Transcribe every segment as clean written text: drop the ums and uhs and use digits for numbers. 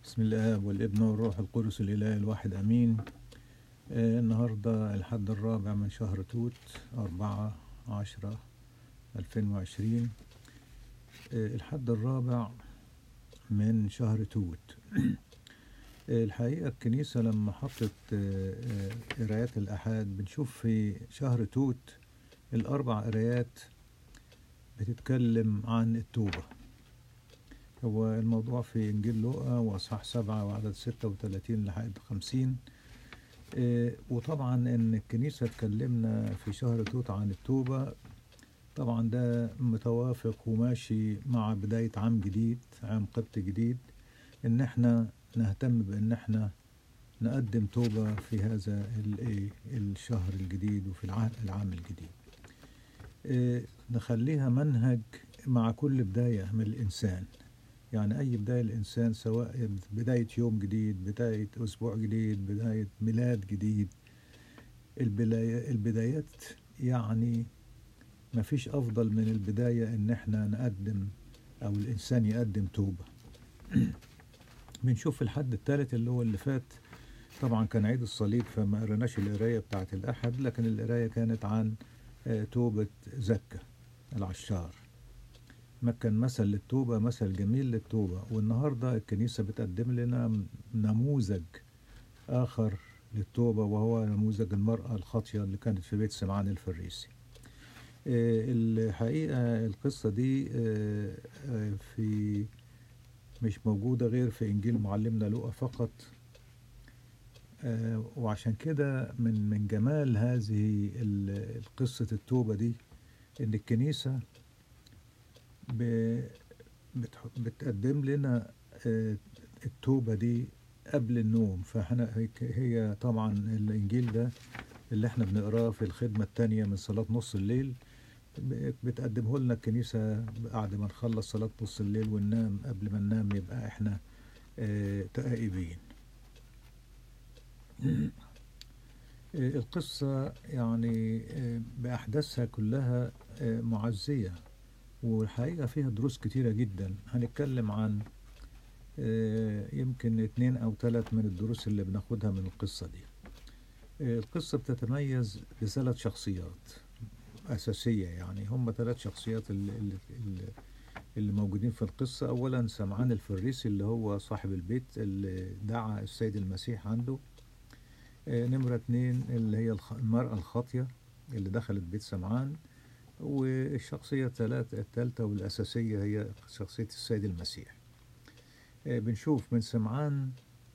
بسم الله والابن والروح القدس الإله الواحد أمين. النهاردة الحد الرابع من شهر توت 4/10/2020. الحد الرابع من شهر توت. الحقيقة الكنيسة لما حطت قرايات الأحاد بنشوف في شهر توت الأربع قرايات بتتكلم عن التوبة. هو الموضوع في إنجيل لوقا وأصحاح 7 وعدد 36 لحد 50. وطبعا إن الكنيسة تكلمنا في شهر توت عن التوبة، طبعا ده متوافق وماشي مع بداية عام جديد، عام قبط جديد، إن احنا نهتم بإن احنا نقدم توبة في هذا الشهر الجديد وفي العام الجديد. نخليها منهج مع كل بداية من الإنسان، يعني أي بداية الإنسان، سواء بداية يوم جديد، بداية أسبوع جديد، بداية ميلاد جديد، البدايات يعني ما فيش أفضل من البداية إن احنا نقدم أو الإنسان يقدم توبة. بنشوف الحد الثالث اللي هو اللي فات، طبعا كان عيد الصليب فما قرناش القراية بتاعت الأحد، لكن القراية كانت عن توبة زكا العشار. ما كان مثل للتوبة، مثل جميل للتوبة. والنهاردة الكنيسة بتقدم لنا نموذج آخر للتوبة، وهو نموذج المرأة الخاطية اللي كانت في بيت سمعان الفريسي. الحقيقة القصة دي في مش موجودة غير في إنجيل معلمنا لوقا فقط. وعشان كده من جمال هذه القصة التوبة دي إن الكنيسة بتقدم لنا التوبة دي قبل النوم. فاحنا هي طبعا الإنجيل ده اللي احنا بنقراه في الخدمة التانية من صلاة نص الليل، بتقدمه لنا الكنيسة بعد ما نخلص صلاة نص الليل وننام. قبل ما ننام يبقى احنا تائبين. القصة يعني بأحداثها كلها معزية، والحقيقة فيها دروس كتيرة جدا. هنتكلم عن يمكن 2 أو 3 من الدروس اللي بناخدها من القصة دي. القصة بتتميز ب3 شخصيات أساسية، يعني هم 3 شخصيات اللي موجودين في القصة. أولا سمعان الفريسي اللي هو صاحب البيت اللي دعا السيد المسيح عنده. نمرة 2 اللي هي المرأة الخاطية اللي دخلت بيت سمعان. والشخصية الثالثة والأساسية هي شخصية السيد المسيح. بنشوف من سمعان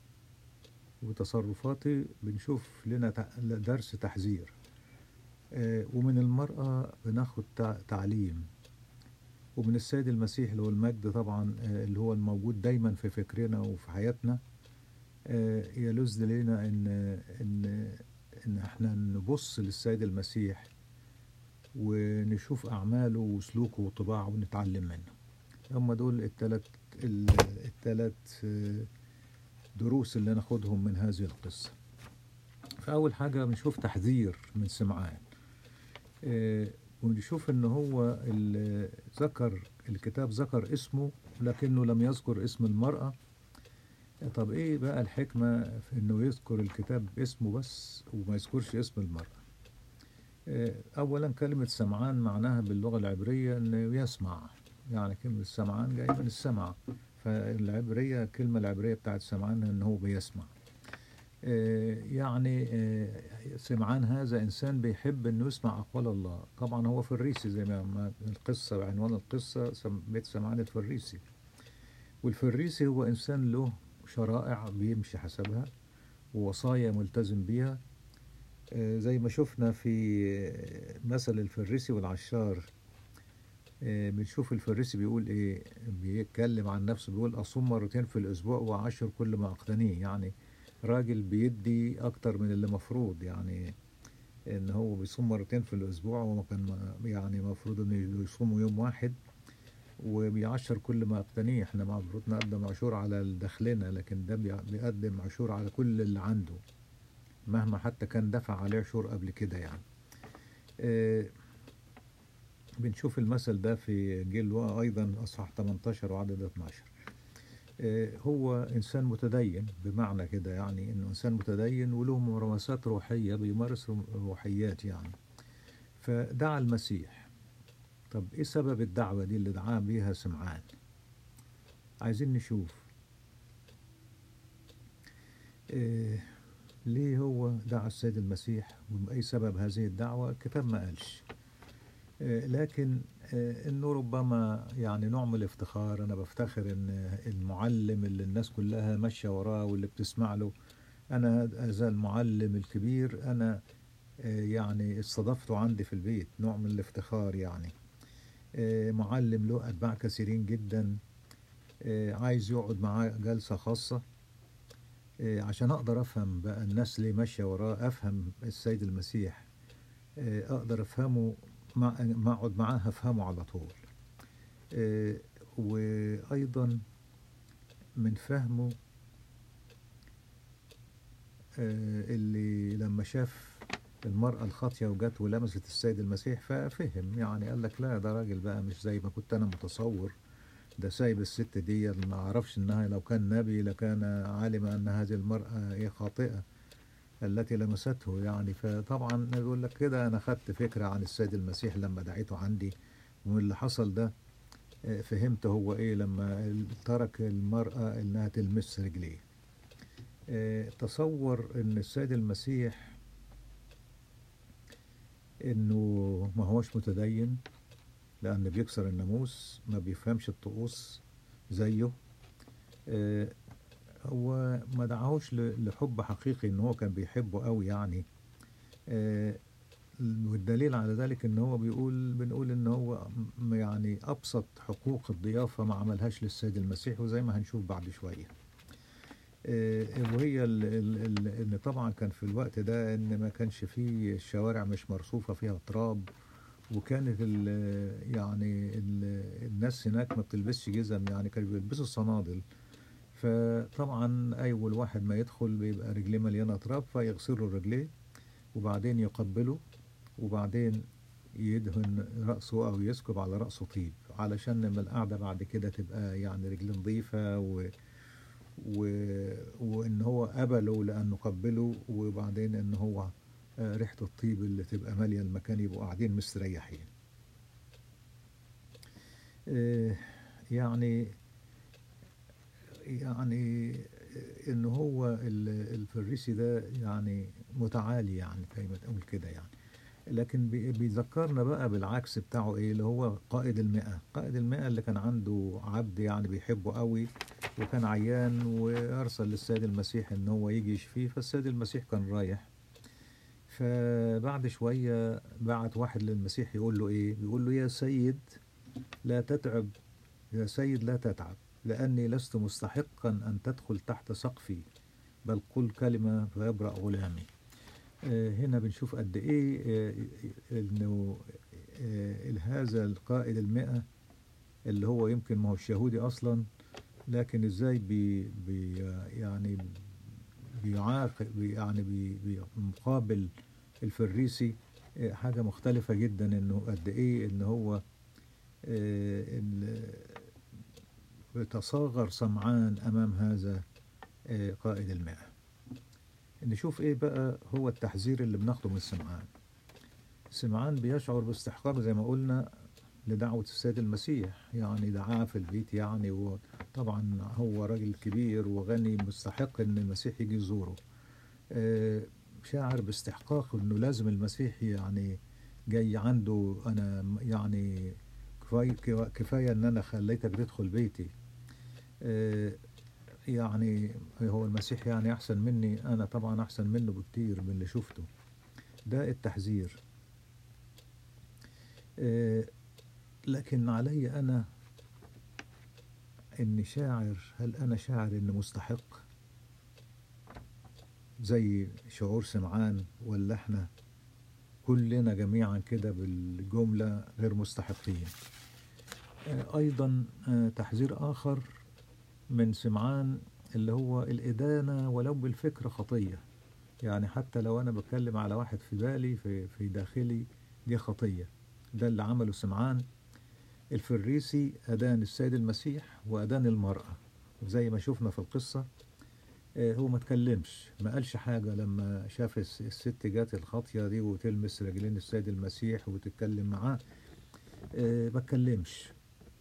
وتصرفاته بنشوف لنا درس تحذير، ومن المرأة بناخد تعليم، ومن السيد المسيح اللي هو المجد طبعا اللي هو الموجود دايما في فكرنا وفي حياتنا. يلذ لنا ان احنا نبص للسيد المسيح ونشوف اعماله وسلوكه وطباعه ونتعلم منه. هم دول الثلاث دروس اللي ناخدهم من هذه القصة. فأول حاجة بنشوف تحذير من سمعان، ونشوف ان هو الكتاب ذكر اسمه لكنه لم يذكر اسم المرأة. طب ايه بقى الحكمة في انه يذكر الكتاب اسمه بس وما يذكرش اسم المرأة؟ اولا كلمة سمعان معناها باللغة العبرية انه يسمع، يعني كلمة سمعان جاية من السمع. فالعبرية الكلمة العبرية بتاعت سمعان ان هو بيسمع. يعني سمعان هذا إنسان بيحب أنه يسمع أقوال الله. طبعا هو فريسي زي ما القصة عنوان القصة بيت سمعان الفريسي. والفريسي هو إنسان له شرائع بيمشي حسبها ووصايا ملتزم بيها، زي ما شفنا في مثل الفريسي والعشار. بنشوف الفريسي بيقول إيه، بيتكلم عن نفسه بيقول أصوم مرتين في الأسبوع وأعشر كل ما أقتنيه. يعني راجل بيدي أكتر من اللي مفروض، يعني إن هو بيصوم مرتين في الأسبوع وما كان يعني مفروض إنه يصوموا يوم واحد، وبيعشر كل ما أقتنيه. إحنا المفروض نقدم عشور على دخلنا، لكن ده بيقدم عشور على كل اللي عنده مهما حتى كان دفع عليه عشور قبل كده يعني. بنشوف المثل ده في إنجيل لوقا أيضا أصحاح 18 وعدد 12. هو إنسان متدين بمعنى كده، يعني إنه إنسان متدين وله ممارسات روحية، بيمارس روحيات يعني. فدعا المسيح. طب إيه سبب الدعوة دي اللي دعاه بيها سمعان؟ عايزين نشوف إيه ليه هو دعا السيد المسيح، وبأي سبب هذه الدعوة الكتاب ما قالش. لكن انه ربما يعني نوع من الافتخار. انا بفتخر ان المعلم اللي الناس كلها ماشيه وراه واللي بتسمع له، انا هذا المعلم الكبير انا يعني استضفته عندي في البيت، نوع من الافتخار يعني. معلم له اتباع كثيرين جدا، عايز يقعد معاه جلسه خاصه عشان اقدر افهم بقى الناس ليه ماشيه وراه، افهم السيد المسيح، اقدر افهمه، ما اقعد معاه افهمه على طول. وايضا من فهمه اللي لما شاف المرأة الخاطية وجت ولمست السيد المسيح ففهم، يعني قال لك لا ده راجل بقى مش زي ما كنت انا متصور، ده سايب الست دي ما اعرفش انها لو كان نبي لكان عالم ان هذه المرأة هي خاطئة التي لمسته يعني. فطبعا يقول لك كده انا خدت فكرة عن السيد المسيح لما دعيته عندي، ومن اللي حصل ده فهمت هو ايه لما ترك المرأة انها تلمس رجليه. تصور ان السيد المسيح انه ما هوش متدين، لان بيكسر الناموس، ما بيفهمش الطقوس زيه. هو ما دعاهوش لحب حقيقي ان هو كان بيحبه قوي يعني. والدليل على ذلك ان هو بنقول ان هو يعني ابسط حقوق الضيافة ما عملهاش للسيد المسيح، وزي ما هنشوف بعد شوية. وهي ان طبعا كان في الوقت ده ان ما كانش فيه الشوارع مش مرصوفة فيها تراب، وكانت يعني الناس هناك ما بتلبسش جزم، يعني كانوا بيلبسوا صنادل. فطبعا اول واحد ما يدخل بيبقى رجليه مليانة تراب، فيغسلوا رجليه وبعدين يقبله، وبعدين يدهن رأسه أو يسكب على رأسه طيب، علشان لما القعدة بعد كده تبقى يعني رجليه نظيفة و... وإن هو قبله لأنه قبله، وبعدين إن هو ريحة الطيب اللي تبقى مالية المكان يبقوا قاعدين مستريحين. آه، يعني يعني إن هو الفريسي ده يعني متعالي، يعني زي ما تقول كده يعني. لكن بيذكرنا بقى بالعكس بتاعه ايه، اللي هو قائد المئة. قائد المئة اللي كان عنده عبد يعني بيحبه قوي، وكان عيان وارسل للسيد المسيح ان هو يجي يشفيه، فالسيد المسيح كان رايح. فبعد شوية بعت واحد للمسيح يقول له ايه، بيقول له يا سيد لا تتعب، يا سيد لا تتعب، لأني لست مستحقا أن تدخل تحت سقفي، بل قل كلمة فيبرأ غلامي. هنا بنشوف قد ايه انه هذا القائد المئة اللي هو يمكن ما هوش يهودي اصلا، لكن ازاي يعني بيعاقب يعني بمقابل الفريسي حاجة مختلفة جدا، انه قد ايه ان هو بيتصاغر سمعان امام هذا قائد المئة. نشوف ايه بقى هو التحذير اللي بناخده من سمعان. سمعان بيشعر باستحقاق زي ما قلنا لدعوة السيد المسيح، يعني دعاه في البيت يعني، وطبعا هو راجل كبير وغني مستحق ان المسيح يجي يزوره. شاعر باستحقاق انه لازم المسيح يعني جاي عنده، انا يعني كفاية ان انا خليتك تدخل بيتي. يعني هو المسيح يعني احسن مني، انا طبعا احسن منه بكتير من اللي شفته. ده التحذير. لكن علي أنا إني شاعر، هل أنا شاعر إني مستحق زي شعور سمعان، ولا إحنا كلنا جميعا كده بالجملة غير مستحقين؟ أيضا تحذير آخر من سمعان اللي هو الإدانة ولو بالفكر خطية. يعني حتى لو أنا بتكلم على واحد في بالي في داخلي دي خطية. ده اللي عمله سمعان الفريسي، أدان السيد المسيح وأدان المرأة، زي ما شفنا في القصة. هو ما اتكلمش، ما قالش حاجة لما شاف الست جات الخاطية دي وتلمس رجلين السيد المسيح وتتكلم معاه. ما اتكلمش.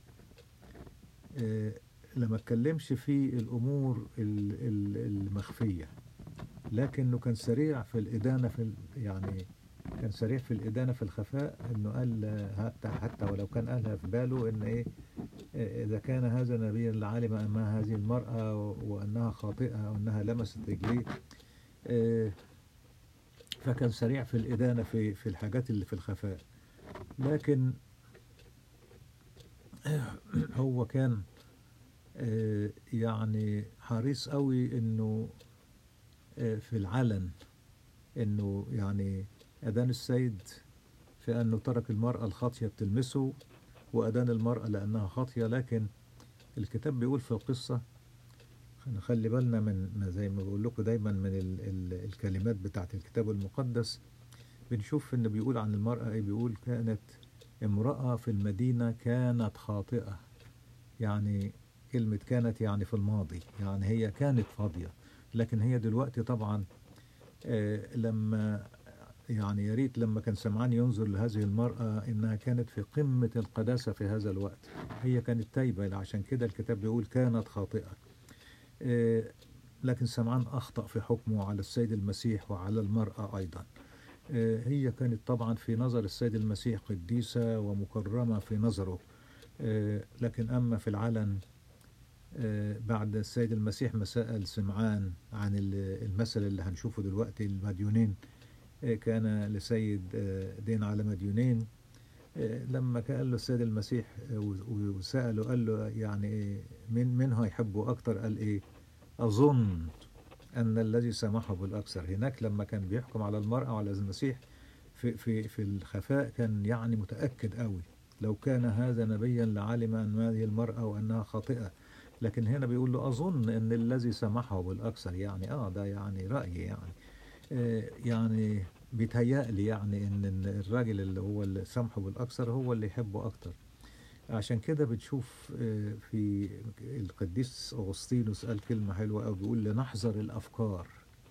آه، لما اتكلمش في الأمور المخفية، لكنه كان سريع في الإدانة يعني كان سريع في الإدانة في الخفاء، إنه قال حتى ولو كان قالها في باله إن إيه، إذا كان هذا نبيا لعلم أنها هذه المرأة وأنها خاطئة وأنها لمست رجليه. آه، فكان سريع في الإدانة في الحاجات اللي في الخفاء. لكن هو كان يعني حريص قوي إنه في العلن، إنه يعني أدان السيد في أنه ترك المرأة الخاطية بتلمسه، وأدان المرأة لأنها خاطية. لكن الكتاب بيقول في القصة، نخلي بالنا من زي ما بقول لكم دايما من الكلمات بتاعت الكتاب المقدس. بنشوف إنه بيقول عن المرأة إيه، بيقول كانت امرأة في المدينة كانت خاطئة. يعني كلمة كانت يعني في الماضي، يعني هي كانت فاضية. لكن هي دلوقتي طبعا لما يعني يا ريت لما كان سمعان ينظر لهذه المرأة إنها كانت في قمة القداسة في هذا الوقت. هي كانت تايبة، عشان كده الكتاب بيقول كانت خاطئة. آه، لكن سمعان أخطأ في حكمه على السيد المسيح وعلى المرأة أيضا. هي كانت طبعا في نظر السيد المسيح قديسة ومكرمة في نظره. لكن أما في العلن، بعد السيد المسيح ما سأل سمعان عن المثل اللي هنشوفه دلوقتي، المديونين، كان لسيد دين على مديونين. لما قال له السيد المسيح وسأله، قال له يعني من هو يحبه أكتر؟ قال إيه؟ أظن أن الذي سامحه بالأكثر. هناك لما كان بيحكم على المرأة وعلى المسيح في الخفاء، كان يعني متأكد قوي لو كان هذا نبيا لعلم أن هذه المرأة وأنها خاطئة. لكن هنا بيقول له أظن أن الذي سامحه بالأكثر، يعني ده يعني رأيي، يعني يعني بيتهيألي يعني إن الراجل اللي هو اللي سامحه بالأكثر هو اللي يحبه أكتر. عشان كده بتشوف في القديس أغسطينوس قال كلمة حلوة أوي، بيقول لنحذر الأفكار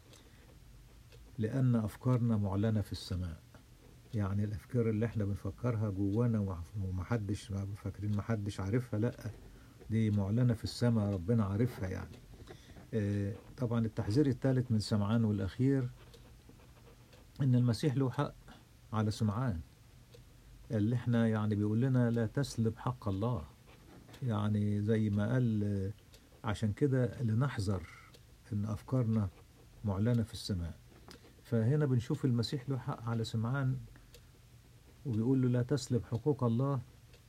لأن أفكارنا معلنة في السماء. يعني الأفكار اللي احنا بنفكرها جوانا ومحدش فاكرين محدش عارفها، لأ، دي معلنة في السماء، ربنا عارفها يعني. طبعا التحذير الثالث من سمعان والأخير إن المسيح له حق على سمعان، اللي احنا يعني بيقول لنا لا تسلب حق الله. يعني زي ما قال عشان كده لنحذر ان افكارنا معلنة في السماء. فهنا بنشوف المسيح له حق على سمعان، وبيقول له لا تسلب حقوق الله.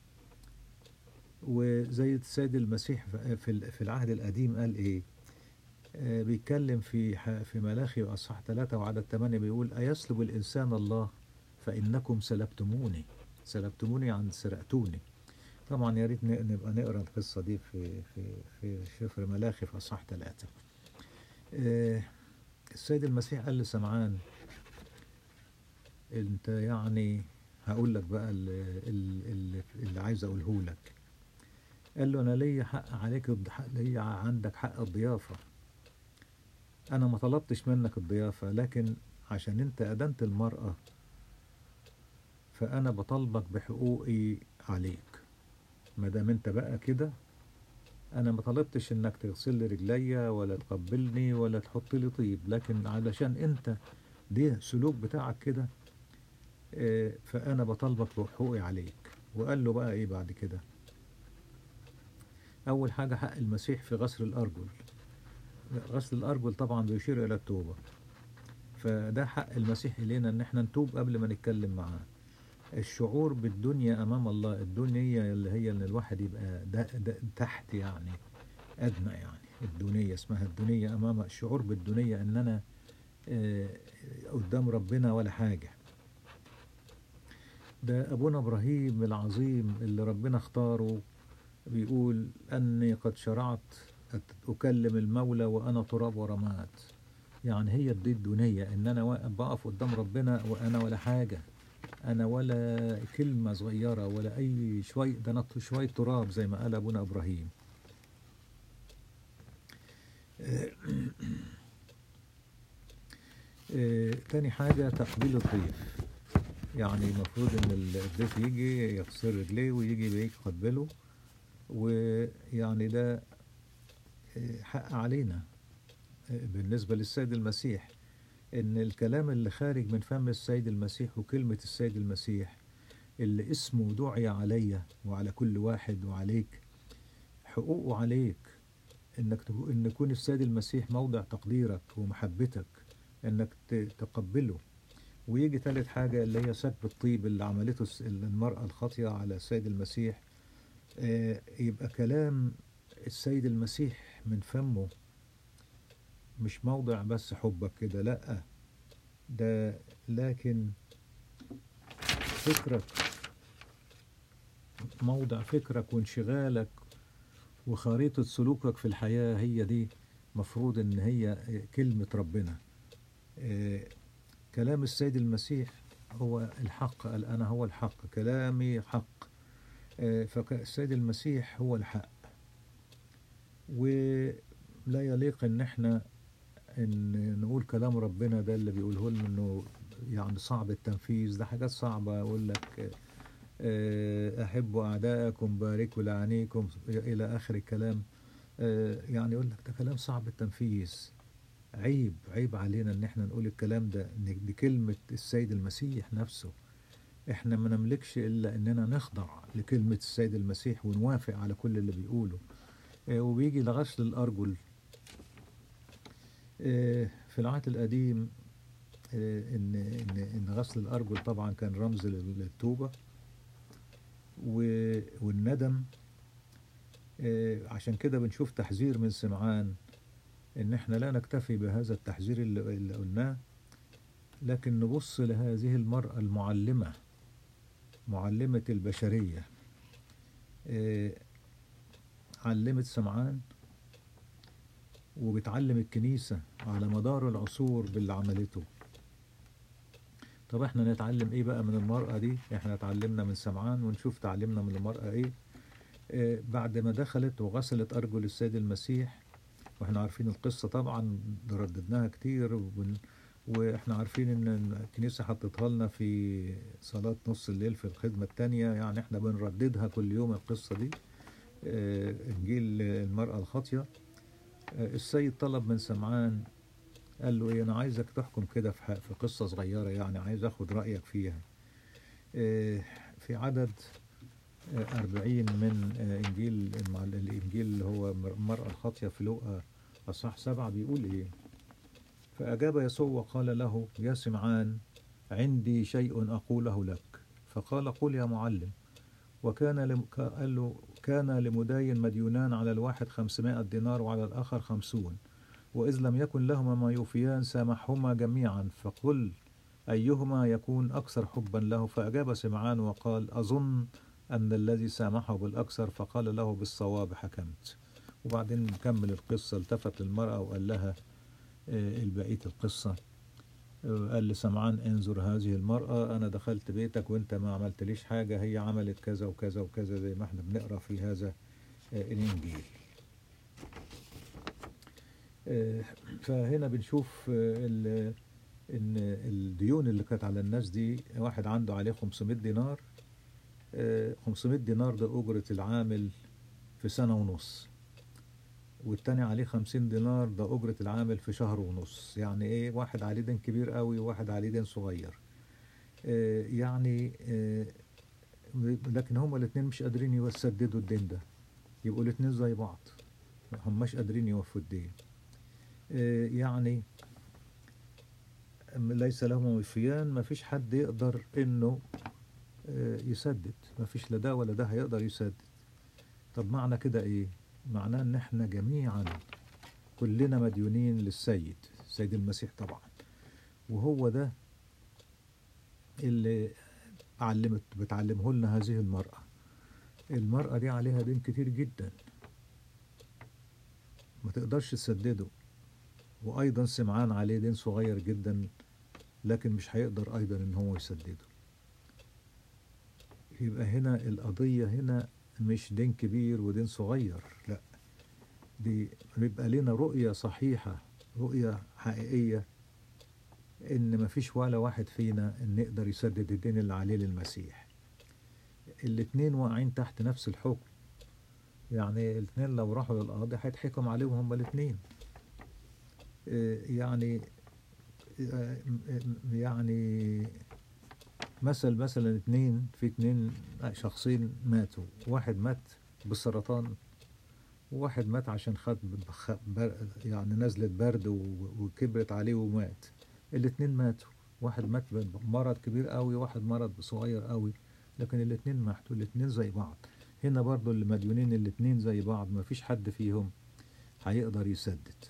وزي السيد المسيح في العهد القديم قال ايه؟ بيتكلم في ملاخي اصحاح 3 وعدد 8، بيقول أيسلب الإنسان الله؟ فإنكم سلبتموني. سلبتموني عن سرقتوني. طبعا يا ريت نبقى نقرا القصة دي في سفر ملاخي في اصحاح 3. السيد المسيح قال لسمعان انت يعني هقول لك بقى اللي عايز اقوله لك. قال له انا ليا حق عليك، ليا عندك حق الضيافة. انا ما طلبتش منك الضيافة، لكن عشان انت ادنت المرأة فانا بطالبك بحقوقي عليك. ما دام انت بقى كده، انا ما طلبتش انك تغسل لي رجليا ولا تقبلني ولا تحط لي طيب، لكن علشان انت دي سلوك بتاعك كده، فانا بطالبك بحقوقي عليك. وقال له بقى ايه بعد كده؟ اول حاجة حق المسيح في غسل الارجل. غسل الارجل طبعا بيشير الى التوبة، فده حق المسيح الينا ان احنا نتوب قبل ما نتكلم معاه. الشعور بالدنيا امام الله، الدنيا اللي هي ان الواحد يبقى ده تحت يعني، أدنى يعني. الدنيا اسمها الدنيا، أمام الشعور بالدنيا أن أنا آه، قدام ربنا ولا حاجة. ده أبونا إبراهيم العظيم اللي ربنا اختاره، بيقول أني قد شرعت أكلم المولى وأنا تراب ورماد. يعني هي دي الدنيا، إن أنا بقف قدام ربنا وأنا ولا حاجة، أنا ولا كلمة صغيرة ولا أي شوية، ده أنا شوية تراب زي ما قال أبونا إبراهيم. تاني حاجة تقبيل الضيف. يعني المفروض ان الضيف يجي يغسل رجليه ويجي بيك يقبله، ويعني ده حق علينا بالنسبة للسيد المسيح، ان الكلام اللي خارج من فم السيد المسيح وكلمة السيد المسيح اللي اسمه دعي عليا وعلى كل واحد وعليك، حقوقه عليك ان يكون السيد المسيح موضع تقديرك ومحبتك، انك تقبله. ويجي ثالث حاجة اللي هي سكب الطيب اللي عملته المرأة الخاطية على السيد المسيح. يبقى كلام السيد المسيح من فمه مش موضع بس حبك كده، لأ، ده لكن فكرك، موضع فكرك وانشغالك وخريطة سلوكك في الحياة، هي دي مفروض ان هي كلمة ربنا. كلام السيد المسيح هو الحق، قال أنا هو الحق، كلامي حق. فالسيد المسيح هو الحق، ولا يليق ان احنا ان نقول كلام ربنا ده اللي بيقوله لنا انه يعني صعب التنفيذ. ده حاجات صعبة، اقول لك احبوا اعداءكم باركوا لعانيكم الى اخر الكلام. يعني يقول لك ده كلام صعب التنفيذ. عيب علينا ان احنا نقول الكلام ده، ان دي كلمة السيد المسيح نفسه. احنا ما نملكش الا اننا نخضع لكلمة السيد المسيح ونوافق على كل اللي بيقوله. وبيجي لغسل الارجل. في العهد القديم ان غسل الارجل طبعا كان رمز للتوبة والندم. عشان كده بنشوف تحذير من سمعان ان احنا لا نكتفي بهذا التحذير اللي قلناه، لكن نبص لهذه المرأة المعلمة، معلمة البشرية. علمت سمعان وبتعلم الكنيسة على مدار العصور باللي عملته. طب احنا نتعلم ايه بقى من المرأة دي؟ احنا اتعلمنا من سمعان، ونشوف تعلمنا من المرأة ايه. بعد ما دخلت وغسلت أرجل السيد المسيح، واحنا عارفين القصة طبعا، رددناها كتير، واحنا عارفين ان الكنيسة حطتها لنا في صلاة نص الليل في الخدمة التانية، يعني احنا بنرددها كل يوم القصة دي. انجيل المرأة الخاطية. السيد طلب من سمعان، قال له ايه، انا عايزك تحكم كده في قصة صغيرة، يعني عايز اخد رأيك فيها. في عدد 40 من الإنجيل اللي هو المرأة الخاطية في لوقا أصحاح 7، بيقول إيه: فأجاب يسوع وقال له: يا سمعان، عندي شيء أقوله لك. فقال: قل يا معلم. قال له: كان لمداين مديونان، على الواحد 500 دينار وعلى الآخر 50، وإذ لم يكن لهما ما يوفيان سامحهما جميعا، فقل أيهما يكون أكثر حبا له. فأجاب سمعان وقال: أظن أن الذي سامحه بالأكثر. فقال له: بالصواب حكمت. وبعدين نكمل القصة. التفت للمرأة وقال لها البقية القصة. قال لسمعان: انظر هذه المرأة، أنا دخلت بيتك وأنت ما عملت ليش حاجة، هي عملت كذا وكذا وكذا، زي ما احنا بنقرأ في هذا الإنجيل. فهنا بنشوف ان الديون اللي كانت على الناس دي، واحد عنده عليه 500 دينار. 500 دينار ده أجرة العامل في سنة ونص، والتاني عليه 50 دينار ده أجرة العامل في شهر ونص. يعني ايه، واحد عليه دين كبير قوي وواحد عليه دين صغير. يعني لكن هما الاتنين مش قادرين يسددوا الدين ده، يبقوا الاتنين زي بعض، هماش قادرين يوفوا الدين. يعني ليس لهم وفيان، ما فيش حد يقدر انه يسدد، ما فيش لا ده ولا ده هيقدر يسدد. طب معنى كده ايه؟ معناه ان احنا جميعا كلنا مديونين للسيد، السيد المسيح طبعا. وهو ده اللي بتعلمه لنا هذه المرأة دي عليها دين كتير جدا ما تقدرش تسدده، وايضا سمعان عليه دين صغير جدا لكن مش هيقدر ايضا ان هو يسدده. يبقى هنا القضية هنا مش دين كبير ودين صغير، لا، دي بيبقى لنا رؤية صحيحة، رؤية حقيقية، إن مفيش ولا واحد فينا إن يقدر يسدد الدين اللي عليه للمسيح. الاتنين واقعين تحت نفس الحكم، يعني الاتنين لو راحوا للقاضي هيتحكم عليهم هما الاتنين. يعني يعني مثلا اتنين شخصين ماتوا، واحد مات بالسرطان، وواحد مات عشان خد يعني نزلة برد وكبرت عليه ومات. الاتنين ماتوا، واحد مات بمرض كبير قوي، واحد مرض صغير قوي، لكن الاتنين ماتوا، الاتنين زي بعض. هنا برضو اللي مديونين الاتنين زي بعض، ما فيش حد فيهم هيقدر يسدد.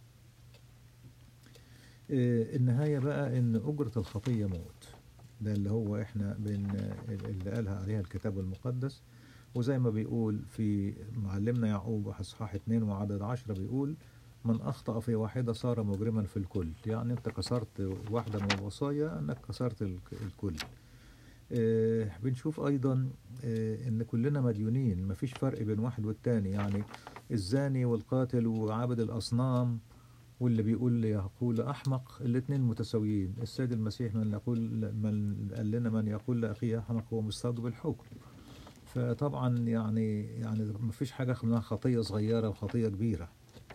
النهاية بقى ان أجرة الخطية موت، ده اللي هو احنا اللي قالها عليها الكتاب المقدس. وزي ما بيقول في معلمنا يعقوب اصحاح 2 وعدد 10 بيقول: من أخطأ في واحدة صار مجرما في الكل. يعني أنت كسرت واحدة من الوصايا، أنك كسرت الكل. بنشوف أيضا إن كلنا مديونين، مفيش فرق بين واحد والتاني. يعني الزاني والقاتل وعابد الأصنام واللي يقول أحمق، الاتنين متساويين. السيد المسيح من قال لنا: من يقول لأخيه أحمق هو مستوجب الحكم. فطبعا يعني مفيش حاجة اسمها خطية صغيرة وخطية كبيرة.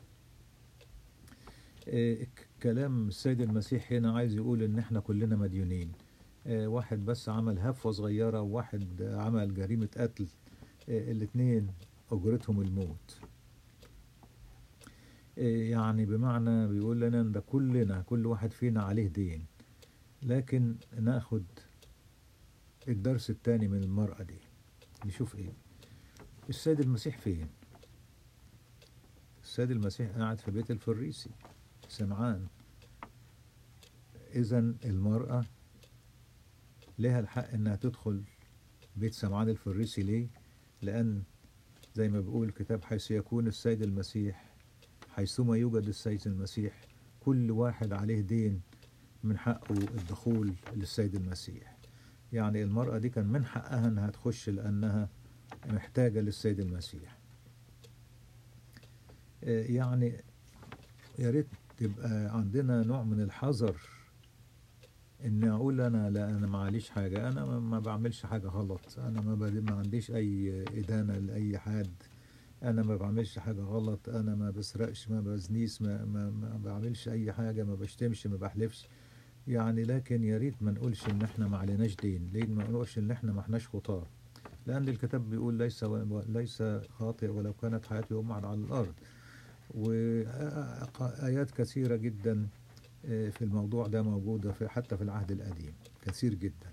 كلام السيد المسيح هنا عايز يقول ان احنا كلنا مديونين. واحد بس عمل هفوة صغيرة، وواحد عمل جريمة قتل، الاتنين أجرتهم الموت. يعني بمعنى بيقول لنا ان ده كل واحد فينا عليه دين. لكن ناخد الدرس الثاني من المرأة دي، نشوف ايه السيد المسيح فين. السيد المسيح قاعد في بيت الفريسي سمعان. إذن المرأة لها الحق إنها تدخل بيت سمعان الفريسي. ليه؟ لأن زي ما بيقول الكتاب: حيث يكون السيد المسيح، حيثما يوجد السيد المسيح، كل واحد عليه دين، من حقه الدخول للسيد المسيح. يعني المرأة دي كان من حقها إنها تخش لأنها محتاجة للسيد المسيح. يعني يا ريت تبقى عندنا نوع من الحذر، ان اقول انا لا، انا معليش حاجه، انا ما بعملش حاجه غلط، انا ما عنديش اي ادانه لاي حد، انا ما بعملش حاجه غلط، انا ما بسرقش، ما بزنيش، ما بعملش اي حاجه، ما بشتمش، ما بحلفش. يعني لكن يا ريت ما نقولش ان احنا ما عليناش دين. ليه ما نقولش ان احنا ما احناش خطاه؟ لان الكتاب بيقول: ليس خاطئ ولو كانت حياته يوم على الارض. وآيات كثيرة جدا في الموضوع ده موجودة حتى في العهد القديم كثير جدا.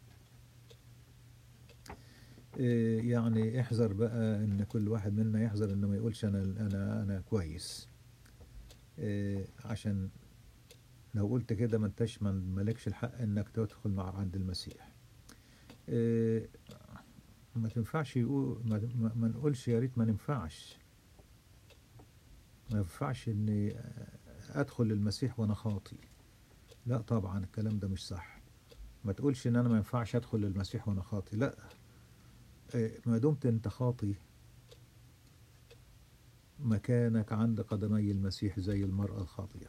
يعني احذر بقى ان كل واحد منا يحذر انه ما يقولش انا كويس. عشان لو قلت كده ما انتش مالكش الحق انك تدخل مع عند المسيح. ما تنفعش يقول ما نقولش يا ريت ما ننفعش. ما ينفعش اني ادخل للمسيح وانا خاطي. لا طبعا الكلام ده مش صح. ما تقولش ان انا ما ينفعش ادخل للمسيح وانا خاطي، لا. ما دمت انت خاطي، مكانك عند قدمي المسيح زي المرأة الخاطية.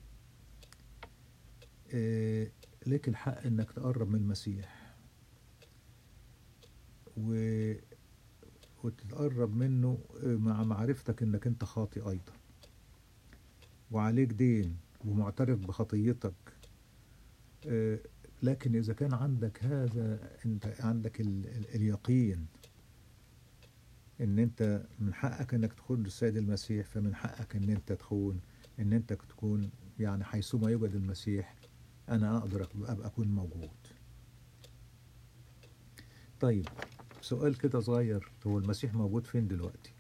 لك الحق انك تقرب من المسيح وتتقرب منه مع معرفتك انك انت خاطي ايضا، وعليك دين، ومعترف بخطيتك. لكن اذا كان عندك هذا، انت عندك اليقين ان انت من حقك انك تدخل للسيد المسيح، فمن حقك ان انت تكون يعني حيثما يوجد المسيح انا اقدر ابقى اكون موجود. طيب سؤال كده صغير: هو المسيح موجود فين دلوقتي؟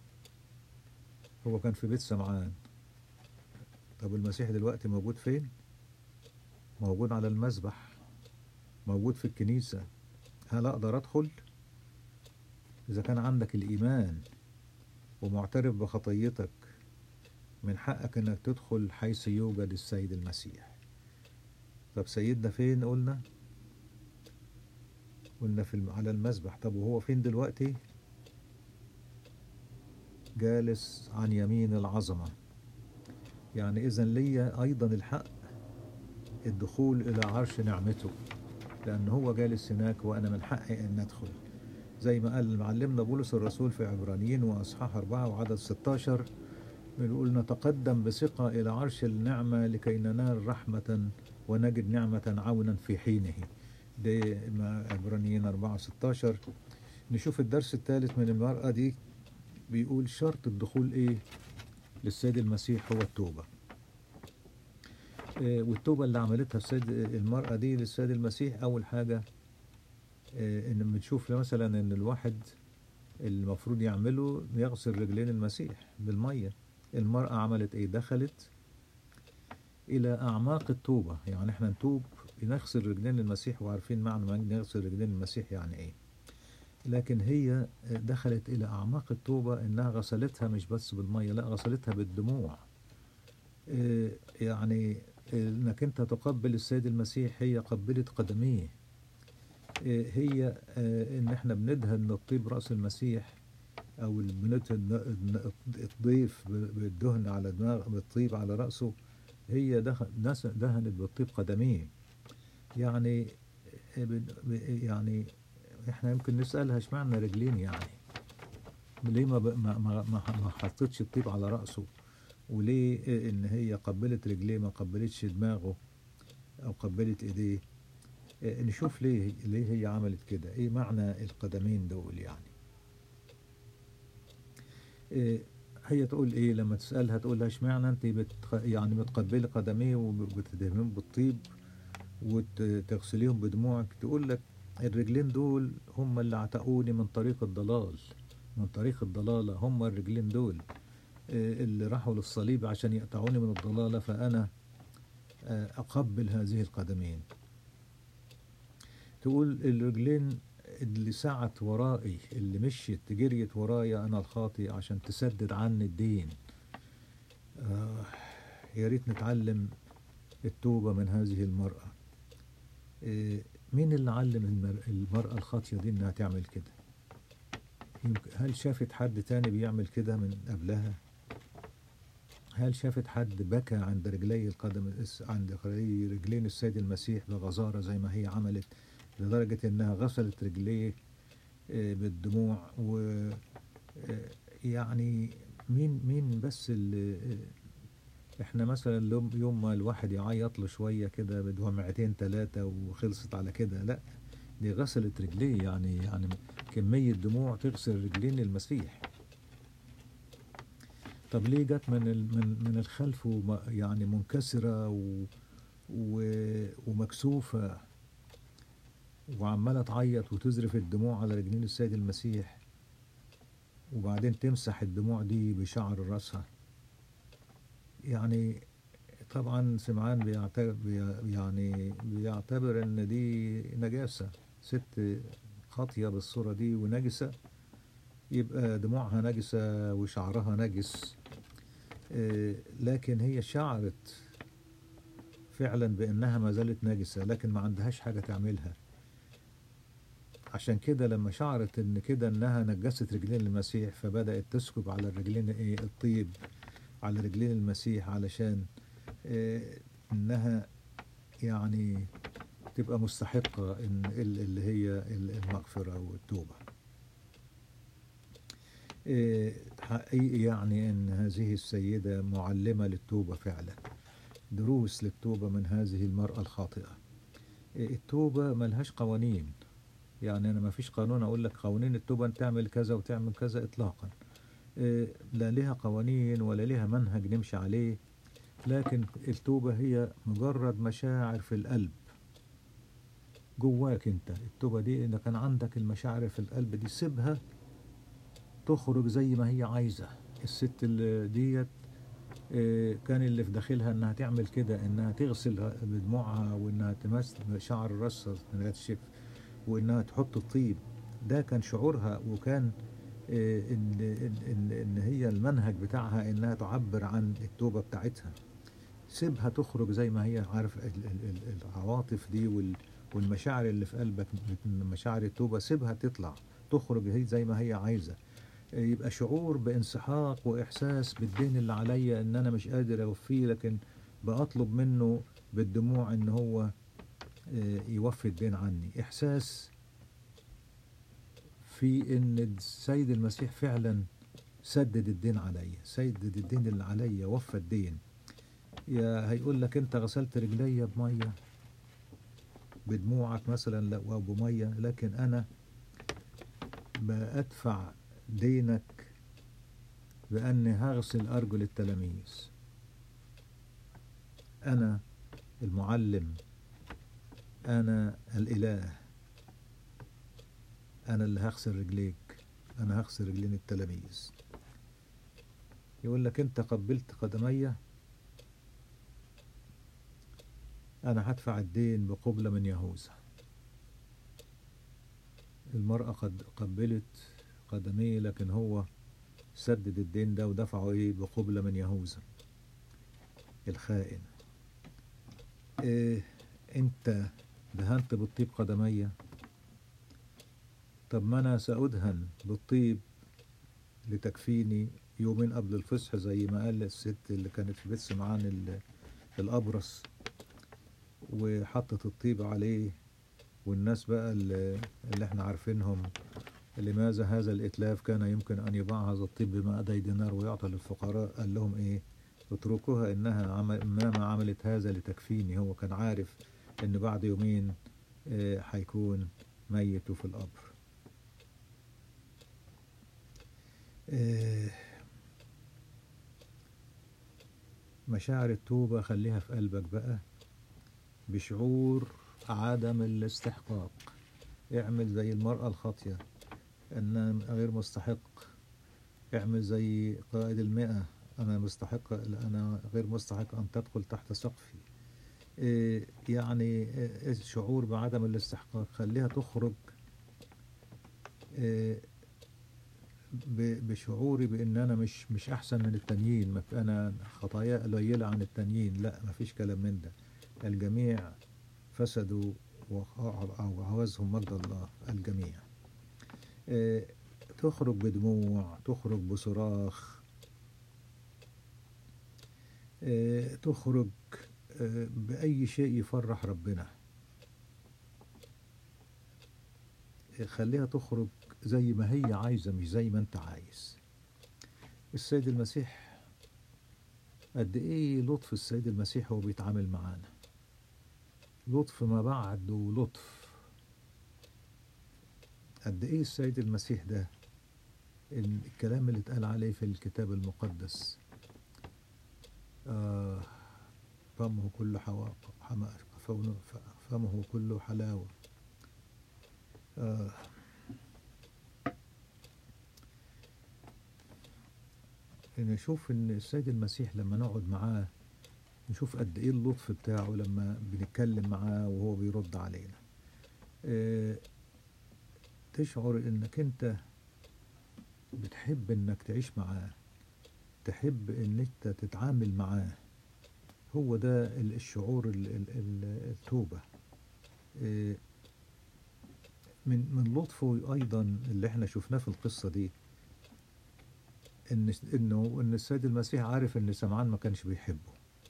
هو كان في بيت سمعان. طب المسيح دلوقتي موجود فين؟ موجود على المذبح، موجود في الكنيسة. هل اقدر ادخل؟ اذا كان عندك الايمان ومعترف بخطيتك، من حقك انك تدخل حيث يوجد السيد المسيح. طب سيدنا فين؟ قلنا على المذبح. طب وهو فين دلوقتي؟ جالس عن يمين العظمة. يعني إذن لي أيضا الحق الدخول إلى عرش نعمته، لأن هو جالس هناك وأنا من حقي أن أدخل. زي ما قال معلمنا بولس الرسول في عبرانيين وأصحاح 4 وعدد 16، بنقول نتقدم بثقة إلى عرش النعمة لكي ننال رحمة ونجد نعمة عونا في حينه. ده عبرانيين 4:16. نشوف الدرس الثالث من المرأة دي، بيقول شرط الدخول إيه للسيد المسيح هو التوبة. والتوبة اللي عملتها السيد المرأة دي للسيد المسيح، أول حاجة إن بنشوف مثلا إن الواحد المفروض يعمله يغسل رجلين المسيح بالمية. المرأة عملت إيه؟ دخلت إلى أعماق التوبة. يعني إحنا نتوب نغسل رجلين المسيح، وعارفين معنى نغسل رجلين المسيح يعني إيه. لكن هي دخلت إلى أعماق التوبة، إنها غسلتها مش بس بالمية، لا غسلتها بالدموع. يعني إنك أنت تقبل السيد المسيح، هي قبلت قدميه. هي إن إحنا بندهن الطيب رأس المسيح، أو الضيف بالدهن على دماغ بالطيب على رأسه. هي دهنت بالطيب قدميه. يعني يعني احنا يمكن نسألها اشمعنى رجلين، يعني ليه ما حطتش الطيب على رأسه، وليه ان هي قبلت رجليه ما قبلتش دماغه او قبلت ايديه. نشوف ليه هي عملت كده، ايه معنى القدمين دول يعني. هي تقول ايه لما تسألها؟ تقول لها اشمعنى انت يعني بتقبلي قدميه وبتدهنيهم بالطيب وتغسليهم بدموعك؟ تقول لك الرجلين دول هم اللي عتقوني من طريق الضلال، من طريق الضلالة. هم الرجلين دول اللي راحوا للصليب عشان يقطعوني من الضلالة، فأنا أقبل هذه القدمين. تقول الرجلين اللي سعت ورائي، اللي مشيت جريت ورايا أنا الخاطئ عشان تسدد عني الدين. يا ريت نتعلم التوبة من هذه المرأة. مين اللي علم المرأة الخاطية دي إنها تعمل كده؟ هل شافت حد تاني بيعمل كده من قبلها؟ هل شافت حد بكى عند رجلي عند رجلين السيد المسيح بغزارة زي ما هي عملت، لدرجة إنها غسلت رجليه بالدموع؟ و يعني مين بس اللي احنا مثلا يوم ما الواحد يعيط له شوية كده بدمعتين 3 وخلصت على كده؟ لا، دي غسلت رجليه. يعني كمية دموع تغسل رجلين المسيح. طب ليه جت من الخلف يعني منكسرة ومكسوفة وعمالة تعيط وتزرف الدموع على رجلين السيد المسيح، وبعدين تمسح الدموع دي بشعر رأسها؟ يعني طبعا سمعان بيعتبر ان دي نجاسة. ست خاطية بالصورة دي ونجسة، يبقى دموعها نجسة وشعرها نجس. لكن هي شعرت فعلا بأنها ما زالت نجسة، لكن ما عندهاش حاجة تعملها. عشان كده لما شعرت ان كده انها نجست رجلين المسيح، فبدأت تسكب على الرجلين الطيب على رجلين المسيح، علشان انها يعني تبقى مستحقة إن اللي هي المغفرة والتوبة. حقيقي يعني أن هذه السيدة معلمة للتوبة فعلا، دروس للتوبة من هذه المرأة الخاطئة. التوبة ملهاش قوانين. يعني أنا ما فيش قانون أقول لك قوانين التوبة أن تعمل كذا وتعمل كذا إطلاقا. لا لها قوانين ولا لها منهج نمشي عليه. لكن التوبة هي مجرد مشاعر في القلب جواك انت. التوبة دي انك كان عندك المشاعر في القلب دي، سيبها تخرج زي ما هي عايزة. الست اللي ديت كان اللي في داخلها انها تعمل كده، انها تغسل بدموعها، وانها تمس شعر راسها انها تشف، وانها تحط الطيب. ده كان شعورها، وكان ان هي المنهج بتاعها انها تعبر عن التوبة بتاعتها. سيبها تخرج زي ما هي. عارف العواطف دي والمشاعر اللي في قلبك، مشاعر التوبة، سيبها تطلع تخرج هي زي ما هي عايزة. يبقى شعور بانسحاق وإحساس بالدين اللي عليا إن أنا مش قادر أوفيه، لكن بأطلب منه بالدموع إن هو يوفي الدين عني. إحساس في إن السيد المسيح فعلا سدد الدين عليا، سدد الدين اللي عليا، وفى الدين. يا هيقول لك أنت غسلت رجليا بمية بدموعك مثلا أو بمية، لكن أنا بأدفع دينك بأني هغسل أرجل التلاميذ. أنا المعلم، أنا الإله، أنا اللي هغسل رجليك، أنا هغسل رجلين التلاميذ. يقول لك أنت قبلت قدمي، أنا هدفع الدين بقبلة من يهوذا. المرأة قد قبلت قدميه، لكن هو سدد الدين ده ودفعه إيه؟ بقبلة من يهوذا الخائن. إيه؟ أنت دهنت بالطيب قدمي، طب ما أنا سأدهن بالطيب لتكفيني يومين قبل الفصح، زي ما قال الست اللي كانت في بيت سمعان الأبرص، وحطت الطيب عليه. والناس بقى اللي احنا عارفينهم، لماذا هذا الإتلاف؟ كان يمكن أن يباع هذا الطيب ب200 دينار ويعطى للفقراء. قال لهم إيه؟ اتركوها، إنها ما عملت هذا لتكفيني. هو كان عارف إن بعد يومين هيكون ميت في القبر. مشاعر التوبة خليها في قلبك بقى، بشعور عدم الاستحقاق. اعمل زي المرأة الخاطية، أنا غير مستحق. اعمل زي قائد 100، أنا مستحق، أنا غير مستحق أن تدخل تحت سقفي. يعني الشعور بعدم الاستحقاق خليها تخرج بشعوري بأن أنا مش أحسن من التانيين، أنا خطايا قليلة عن التانيين. لا، ما فيش كلام من ده. الجميع فسدوا وعوزهم مجد الله الجميع. تخرج بدموع، تخرج بصراخ، تخرج بأي شيء يفرح ربنا. خليها تخرج زي ما هي عايزة، مش زي ما انت عايز. السيد المسيح قد ايه لطف السيد المسيح هو بيتعامل معانا، لطف ما بعده لطف. قد ايه السيد المسيح ده، الكلام اللي اتقال عليه في الكتاب المقدس، فمه كله فمه كله حلاوة. نشوف ان السيد المسيح لما نقعد معاه نشوف قد ايه اللطف بتاعه لما بنتكلم معاه وهو بيرد علينا. تشعر انك انت بتحب انك تعيش معاه، تحب ان انت تتعامل معاه. هو ده الشعور التوبة. من لطفه ايضا اللي احنا شفناه في القصة دي، ان السيد المسيح عارف ان سمعان ما كانش بيحبه،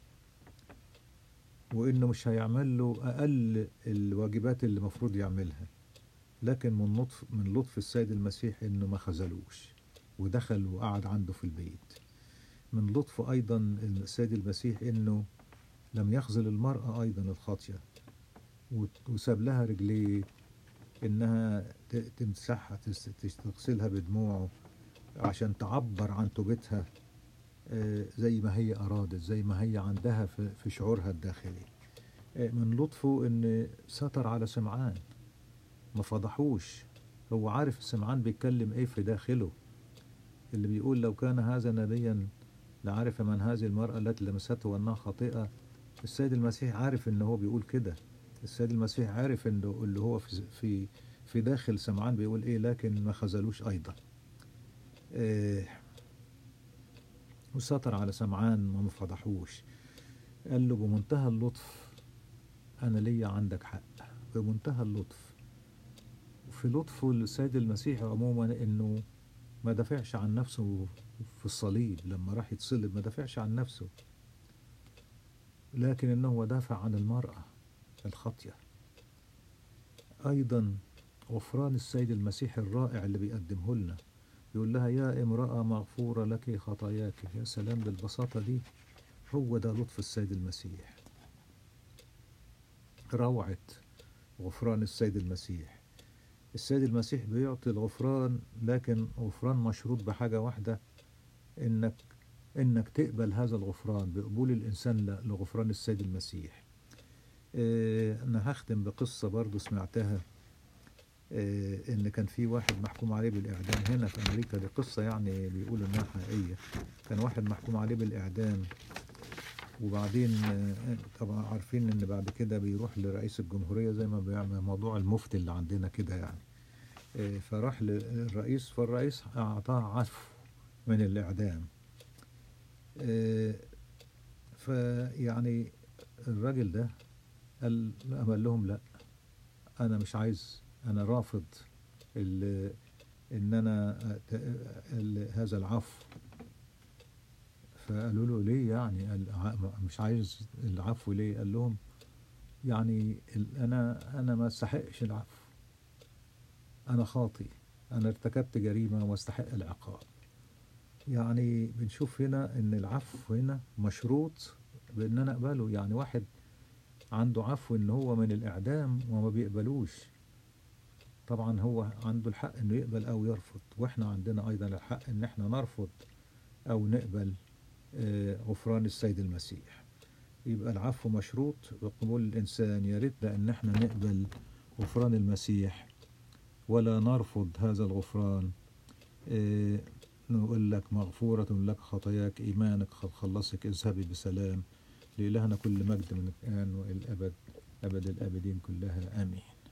وانه مش هيعمل له اقل الواجبات اللي المفروض يعملها، لكن من لطف السيد المسيح انه ما خذلوش ودخل وقعد عنده في البيت. من لطفه ايضا السيد المسيح انه لم يخذل المرأة ايضا الخاطية، وساب لها رجليه انها تمسحها، تغسلها بدموعه عشان تعبر عن توبتها زي ما هي أرادت، زي ما هي عندها في شعورها الداخلي. من لطفه إن ستر على سمعان، ما فضحوش. هو عارف سمعان بيتكلم إيه في داخله، اللي بيقول لو كان هذا نبيا لعرف من هذه المرأة التي لمسته وأنها خاطئة. السيد المسيح عارف إن هو بيقول كده. السيد المسيح عارف إنه اللي هو في داخل سمعان بيقول إيه، لكن ما خذلوش أيضا. وستر على سمعان، ما فضحوش. قال له بمنتهى اللطف أنا ليا عندك حق، بمنتهى اللطف. وفي لطفه للسيد المسيح عموما إنه ما دافعش عن نفسه في الصليب لما راح يتصلب، ما دافعش عن نفسه، لكن إنه هو دافع عن المرأة الخاطية. أيضا غفران السيد المسيح الرائع اللي بيقدمه لنا، يقول لها يا امرأة مغفورة لك خطاياك. يا سلام بالبساطة دي، هو ده لطف السيد المسيح، روعة غفران السيد المسيح. السيد المسيح بيعطي الغفران، لكن غفران مشروط بحاجة واحدة، إنك تقبل هذا الغفران بقبول الإنسان لغفران السيد المسيح. أنا هختم بقصة برضو سمعتها، إن كان في واحد محكوم عليه بالإعدام هنا في أمريكا. دي قصة يعني بيقولوا إنها حقيقية. كان واحد محكوم عليه بالإعدام، وبعدين طبعا عارفين إن بعد كده بيروح لرئيس الجمهورية زي ما بيعمل موضوع المفتي اللي عندنا كده يعني. فراح للرئيس، فالرئيس أعطاه عفو من الإعدام. فيعني الراجل ده قال لهم لا، أنا مش عايز، أنا رافض إن أنا هذا العفو. فقالوا له ليه يعني؟ مش عايز العفو ليه؟ قال لهم يعني أنا ما استحقش العفو، أنا خاطئ، أنا ارتكبت جريمة واستحق العقاب. يعني بنشوف هنا إن العفو هنا مشروط بإن أنا أقبله. يعني واحد عنده عفو إن هو من الإعدام وما بيقبلوش، طبعا هو عنده الحق إنه يقبل أو يرفض، وإحنا عندنا أيضا الحق إن إحنا نرفض أو نقبل غفران السيد المسيح. يبقى العفو مشروط بقبول الإنسان. يا ريت إن إحنا نقبل غفران المسيح ولا نرفض هذا الغفران. نقول لك مغفورة لك خطاياك، إيمانك قد خلصك، اذهبي بسلام. لإلهنا كل مجد من الآن وإلى الأبد، أبد الآبدين كلها، آمين.